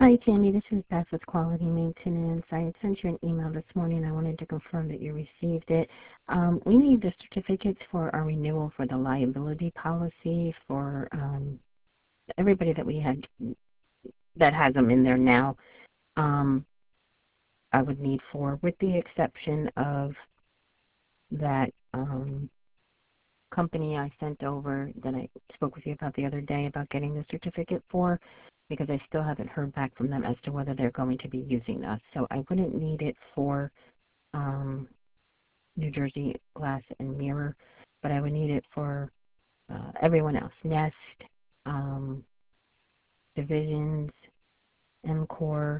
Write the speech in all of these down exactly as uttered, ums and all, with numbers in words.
Hi, Tammy. This is Beth with Quality Maintenance. I had sent you an email this morning. I wanted to confirm that you received it. Um, we need the certificates for our renewal for the liability policy for um, everybody that we had that has them in there now. Um, I would need four, with the exception of that um, company I sent over that I spoke with you about the other day about getting the certificate for, because I still haven't heard back from them as to whether they're going to be using us. So I wouldn't need it for um, New Jersey Glass and Mirror, but I would need it for uh, everyone else. Nest, um, Divisions, MCore,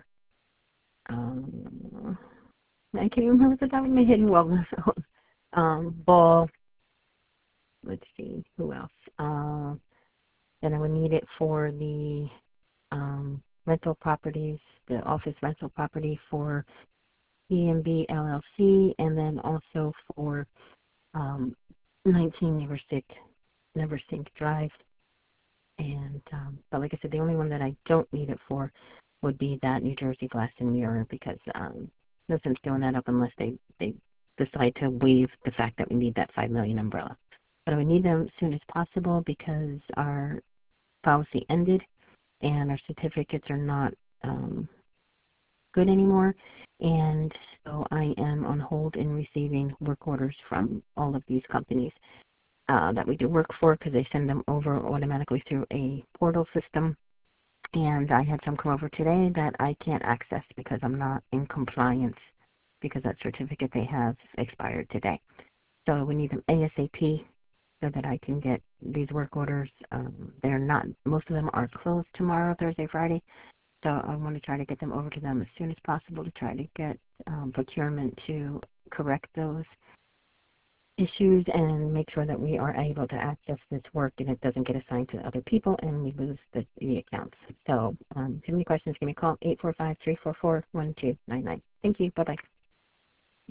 um, I can't remember the top of my head. Well, um, Ball, let's see, who else? Uh, then I would need it for the um, rental properties, the office rental property for E M B L L C, and then also for um, nineteen Neversink, Neversink Drive. And um, but like I said, the only one that I don't need it for would be that New Jersey Glass and Mirror, because um, no sense doing that up unless they, they decide to waive the fact that we need that five million umbrella. But I would need them as soon as possible because our policy ended and our certificates are not um, good anymore. And so I am on hold in receiving work orders from all of these companies uh, that we do work for, because they send them over automatically through a portal system. And I had some come over today that I can't access because I'm not in compliance, because that certificate they have expired today. So we need them ASAP so that I can get these work orders. Um, they're not, most of them are closed tomorrow, Thursday, Friday. So I want to try to get them over to them as soon as possible to try to get um, procurement to correct those issues and make sure that we are able to access this work and it doesn't get assigned to other people and we lose the, the accounts. So um, if you have any questions, give me a call, eight four five, three four four, one two nine nine. Thank you. Bye-bye.